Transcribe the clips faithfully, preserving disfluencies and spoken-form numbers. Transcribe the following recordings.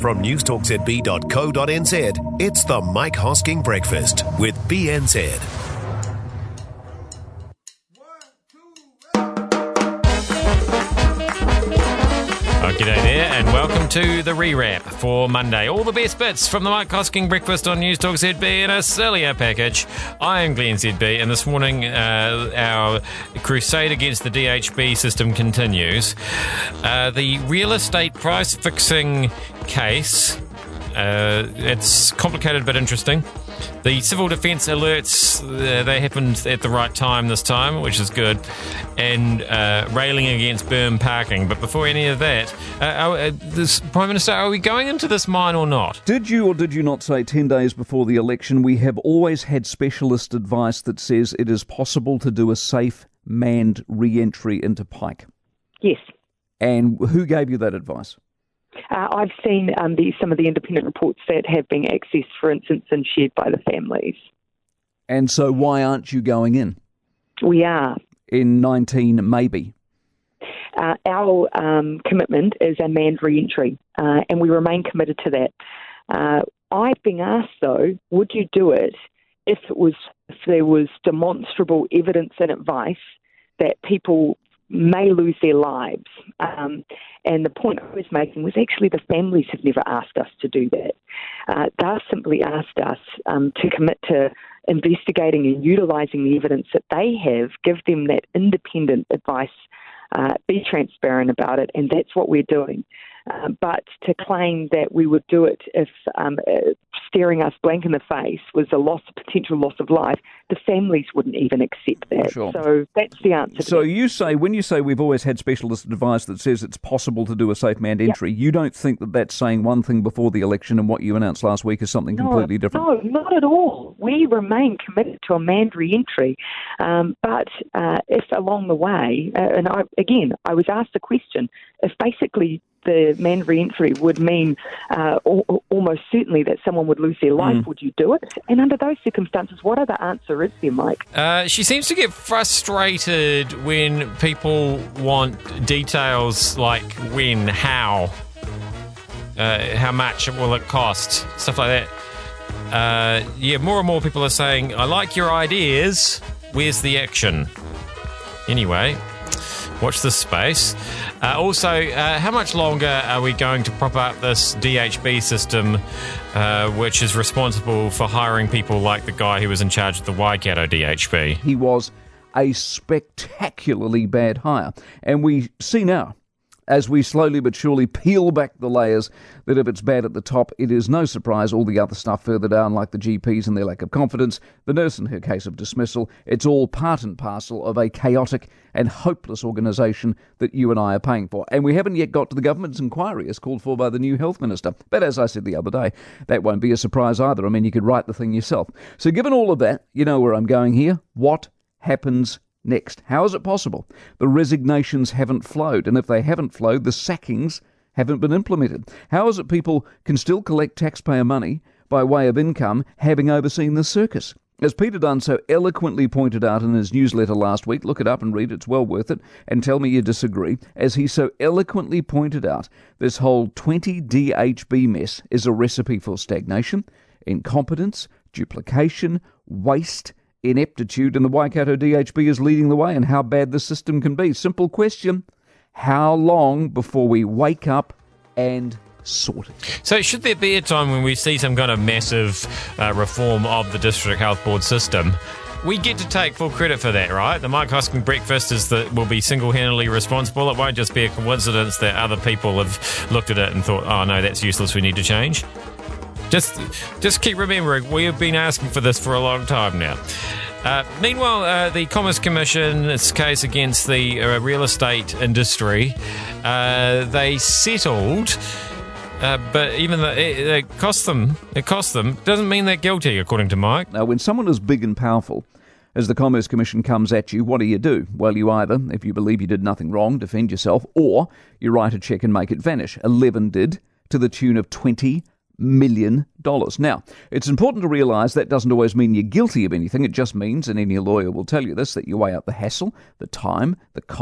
From newstalk z b dot co dot n z, it's the Mike Hosking Breakfast with B N Z. G'day there, and welcome to the re-wrap for Monday. All the best bits from the Mike Hosking Breakfast on Newstalk Z B in a sillier package. I am Glenn Z B, and this morning uh, our crusade against the D H B system continues. Uh, the real estate price fixing case, uh, it's complicated but interesting. The civil defence alerts, uh, they happened at the right time this time, which is good, and uh, railing against berm parking. But before any of that, uh, uh, this, Prime Minister, are we going into this mine or not? Did you or did you not say ten days before the election, we have always had specialist advice that says it is possible to do a safe manned re-entry into Pike? Yes. And who gave you that advice? Uh, I've seen um, the, some of the independent reports that have been accessed, for instance, and shared by the families. And so why aren't you going in? We are. In nineteen, maybe? Uh, our um, commitment is a manned re-entry, uh, and we remain committed to that. Uh, I've been asked, though, would you do it if it was if there was demonstrable evidence and advice that people may lose their lives. Um, and the point I was making was actually the families have never asked us to do that. Uh, they've simply asked us um, to commit to investigating and utilising the evidence that they have, give them that independent advice, uh, be transparent about it, and that's what we're doing. Uh, but to claim that we would do it if um, uh, staring us blank in the face was a loss, potential loss of life, the families wouldn't even accept that. Sure. So that's the answer. So to you say, when you say we've always had specialist advice that says it's possible to do a safe manned entry, yep. You don't think that that's saying one thing before the election and what you announced last week is something no, completely different? No, not at all. We remain committed to a manned re-entry. Um, but uh, if along the way, uh, and I, again, I was asked a question, if basically the manned re-entry would mean uh, al- almost certainly that someone would lose their life, mm. would you do it? And under those circumstances, what other answer is there, Mike? Uh, she seems to get frustrated when people want details like when, how, uh, how much will it cost, stuff like that. Uh, yeah, more and more people are saying, I like your ideas, where's the action? Anyway, watch this space. Uh, also, uh, how much longer are we going to prop up this D H B system, uh, which is responsible for hiring people like the guy who was in charge of the Waikato D H B? He was a spectacularly bad hire. And we see now, as we slowly but surely peel back the layers, that if it's bad at the top, it is no surprise all the other stuff further down, like the G Ps and their lack of confidence, the nurse and her case of dismissal, it's all part and parcel of a chaotic and hopeless organisation that you and I are paying for. And we haven't yet got to the government's inquiry as called for by the new health minister. But as I said the other day, that won't be a surprise either. I mean, you could write the thing yourself. So given all of that, you know where I'm going here. What happens next? How is it possible the resignations haven't flowed? And if they haven't flowed, the sackings haven't been implemented. How is it people can still collect taxpayer money by way of income having overseen this circus? As Peter Dunn so eloquently pointed out in his newsletter last week, look it up and read it, it's well worth it, and tell me you disagree. As he so eloquently pointed out, this whole twenty D H B mess is a recipe for stagnation, incompetence, duplication, waste, ineptitude, and the Waikato D H B is leading the way in how bad the system can be. Simple question, how long before we wake up and sort it? So should there be a time when we see some kind of massive uh, reform of the District Health Board system, we get to take full credit for that, right? The Mike Hosking Breakfast is the, will be single-handedly responsible. It won't just be a coincidence that other people have looked at it and thought, oh no, that's useless, we need to change. Just, just keep remembering, we have been asking for this for a long time now. Uh, meanwhile, uh, the Commerce Commission's case against the uh, real estate industry, uh, they settled, uh, but even though it, it cost them, it cost them, doesn't mean they're guilty, according to Mike. Now, when someone is big and powerful, as the Commerce Commission comes at you, what do you do? Well, you either, if you believe you did nothing wrong, defend yourself, or you write a cheque and make it vanish. Eleven did, to the tune of twenty million dollars. Now, it's important to realise that doesn't always mean you're guilty of anything. It just means, and any lawyer will tell you this, that you weigh up the hassle, the time, the cost,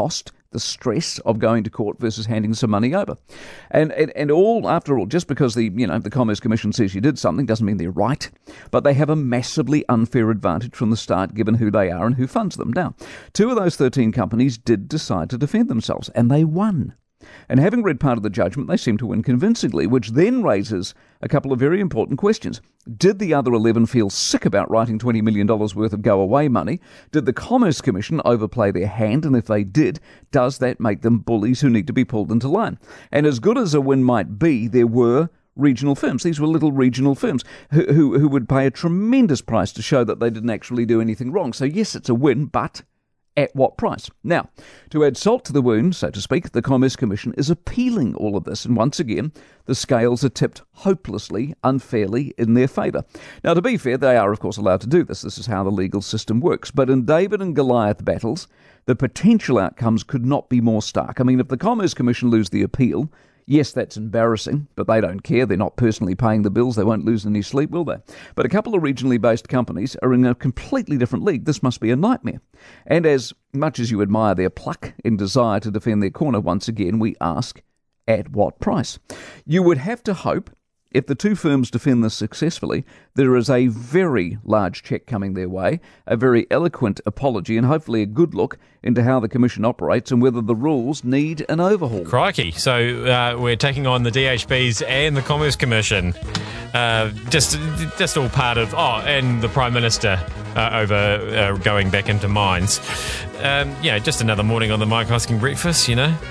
the stress of going to court versus handing some money over. And, and and all, after all, just because the you know the Commerce Commission says you did something doesn't mean they're right, but they have a massively unfair advantage from the start given who they are and who funds them. Now, two of those thirteen companies did decide to defend themselves, and they won. And having read part of the judgment, they seem to win convincingly, which then raises a couple of very important questions. Did the other eleven feel sick about writing twenty million dollars worth of go-away money? Did the Commerce Commission overplay their hand? And if they did, does that make them bullies who need to be pulled into line? And as good as a win might be, there were regional firms. These were little regional firms who, who, who would pay a tremendous price to show that they didn't actually do anything wrong. So yes, it's a win, but at what price? Now, to add salt to the wound, so to speak, the Commerce Commission is appealing all of this, and once again, the scales are tipped hopelessly, unfairly in their favour. Now, to be fair, they are, of course, allowed to do this. This is how the legal system works. But in David and Goliath battles, the potential outcomes could not be more stark. I mean, if the Commerce Commission lose the appeal, yes, that's embarrassing, but they don't care. They're not personally paying the bills. They won't lose any sleep, will they? But a couple of regionally based companies are in a completely different league. This must be a nightmare. And as much as you admire their pluck and desire to defend their corner, once again, we ask, at what price? You would have to hope, if the two firms defend this successfully, there is a very large cheque coming their way, a very eloquent apology, and hopefully a good look into how the Commission operates and whether the rules need an overhaul. Crikey. So uh, we're taking on the D H Bs and the Commerce Commission. Uh, just just all part of... Oh, and the Prime Minister uh, over uh, going back into mines. Um, yeah, just another morning on the Mike Hosking Breakfast, you know.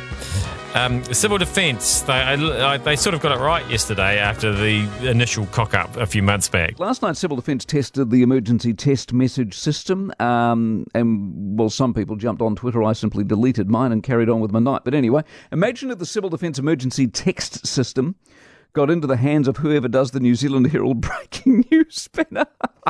Um, Civil Defence, they, I, they sort of got it right yesterday after the initial cock-up a few months back. Last night, Civil Defence tested the emergency test message system, um, and, well, some people jumped on Twitter. I simply deleted mine and carried on with my night. But anyway, imagine if the Civil Defence emergency text system got into the hands of whoever does the New Zealand Herald breaking news spinner.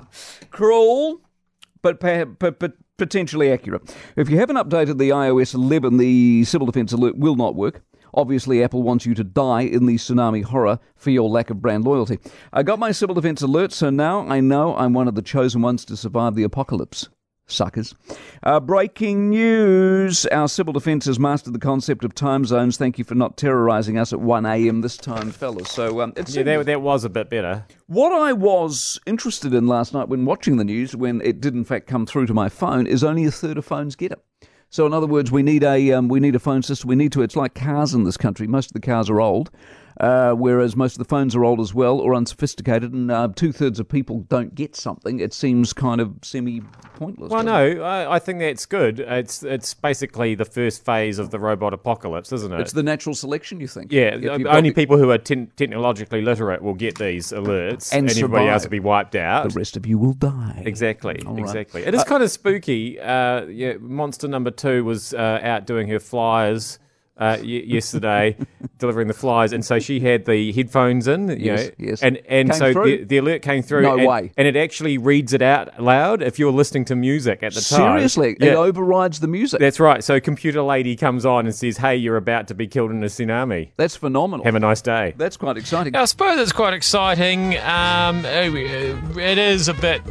Cruel, but, but, but potentially accurate. If you haven't updated the i O S eleven, the Civil Defence alert will not work. Obviously, Apple wants you to die in the tsunami horror for your lack of brand loyalty. I got my Civil Defence alert, so now I know I'm one of the chosen ones to survive the apocalypse. Suckers. Uh, breaking news. Our Civil Defence has mastered the concept of time zones. Thank you for not terrorising us at one a.m. this time, fellas. So um, it's Yeah, that, that was a bit better. What I was interested in last night when watching the news, when it did in fact come through to my phone, is only a third of phones get it. So in other words, we need a um, we need a phone system. We need to. It's like cars in this country. Most of the cars are old. Uh, whereas most of the phones are old as well or unsophisticated, and uh, two-thirds of people don't get something. It seems kind of semi-pointless. Well, no, I, I think that's good. It's it's basically the first phase of the robot apocalypse, isn't it? It's the natural selection, you think? Yeah, If only got, people who are ten- technologically literate will get these alerts, and, and everybody else will be wiped out. The rest of you will die. Exactly, All right. exactly. It is uh, kind of spooky. Uh, yeah, Monster Number Two was uh, out doing her flyers Uh, y- yesterday, delivering the flyers, and so she had the headphones in, you yes, know, yes. and and came so the, through? the alert came through. No and, way. And it actually reads it out loud if you're listening to music at the time. Seriously, yeah. It overrides the music. That's right. So computer lady comes on and says, "Hey, you're about to be killed in a tsunami. That's phenomenal. Have a nice day." That's quite exciting. I suppose it's quite exciting. Um, it is a bit...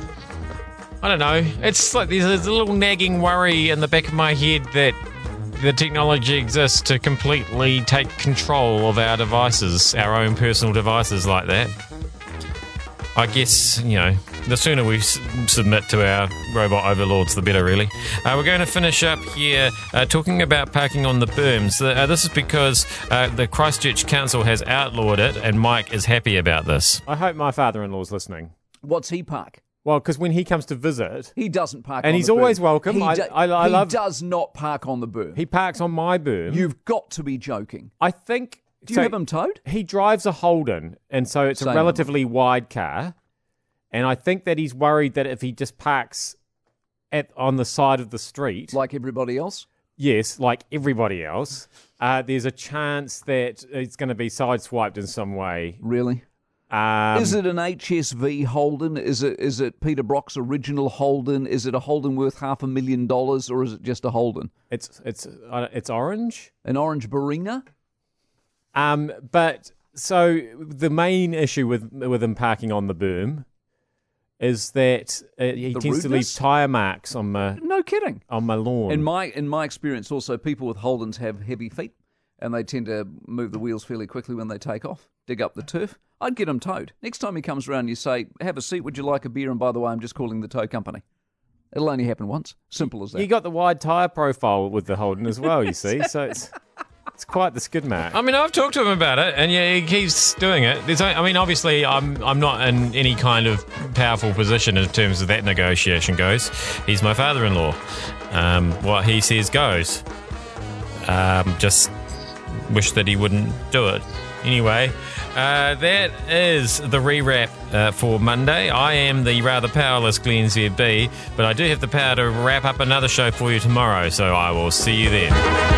I don't know. It's like there's a little nagging worry in the back of my head that the technology exists to completely take control of our devices, our own personal devices like that. I guess, you know, the sooner we s- submit to our robot overlords, the better, really. Uh, we're going to finish up here uh, talking about parking on the berms. Uh, this is because uh, the Christchurch Council has outlawed it, and Mike is happy about this. I hope my father-in-law's listening. What's he park? Well, because when he comes to visit, He doesn't park And on he's the berm. always welcome. He, I- do- I- I he love- does not park on the berm. he parks on my berm. You've got to be joking. I think. Do you so have him towed? He drives a Holden, and so it's Same a relatively wide car. And I think that he's worried that if he just parks at on the side of the street, Like everybody else? yes, like everybody else, uh, there's a chance that it's going to be sideswiped in some way. Really? Um, Is it an H S V Holden? Is it is it Peter Brock's original Holden? Is it a Holden worth half a million dollars, or is it just a Holden? It's it's uh, it's orange. An orange Barina? Um, but so the main issue with with him parking on the berm is that uh, he The tends to leave rudeness? tyre marks on my No kidding. on my lawn. In my in my experience, also people with Holdens have heavy feet, and they tend to move the wheels fairly quickly when they take off, dig up the turf. I'd get him towed. Next time he comes around, you say, "Have a seat. Would you like a beer?" And by the way, I'm just calling the tow company. It'll only happen once. Simple as that. You got the wide tyre profile with the Holden as well, you see, so it's it's quite the skid mark. I mean, I've talked to him about it, and yeah, he keeps doing it. There's, I mean, obviously, I'm I'm not in any kind of powerful position in terms of that negotiation goes. He's my father-in-law. Um, what he says goes. Um, just wish that he wouldn't do it. Anyway, uh, that is the rewrap uh, for Monday. I am the rather powerless Glenn Z B, but I do have the power to wrap up another show for you tomorrow, so I will see you then.